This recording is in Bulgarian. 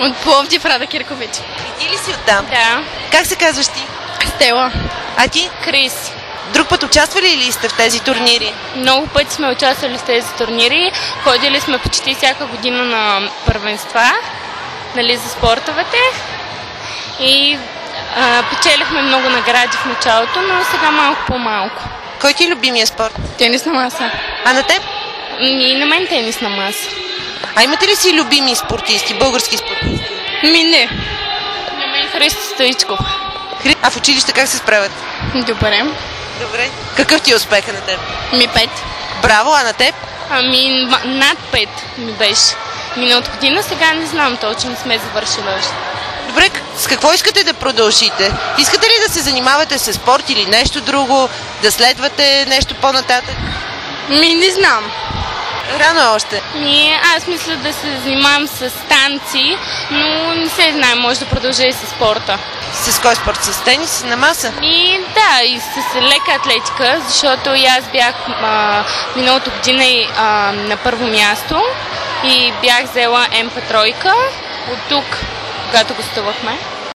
От Пловдив, Рада Киркович. И ти ли си оттам? Да. Как се казваш ти? Стела. А ти? Крис. Друг път участвали ли сте в тези турнири? Много пъти сме участвали в тези турнири. Ходили сме почти всяка година на първенства, нали, за спортовете. И печелихме много награди в началото, но сега малко по-малко. Кой ти е любимия спорт? Тенис на маса. А на теб? И на мен тенис на маса. А имате ли си любими спортисти, български спортисти? Не. На мен Христо Стоичков. А в училище как се справят? Добре. Добре. Какъв ти е успеха на теб? 5. Браво, а на теб? Над 5 ми беше миналата година, сега не знам точно, не сме завършили още. Добре, с какво искате да продължите? Искате ли да се занимавате с спорт или нещо друго, да следвате нещо по-нататък? Не знам. Рано е още. Аз мисля да се занимавам с танци, но не се знае, може да продължа и с спорта. С кой спорт? С тенис на маса? Да, и с лека атлетика, защото и аз бях миналата година на първо място и бях взела МП3 от тук, когато гостувахме.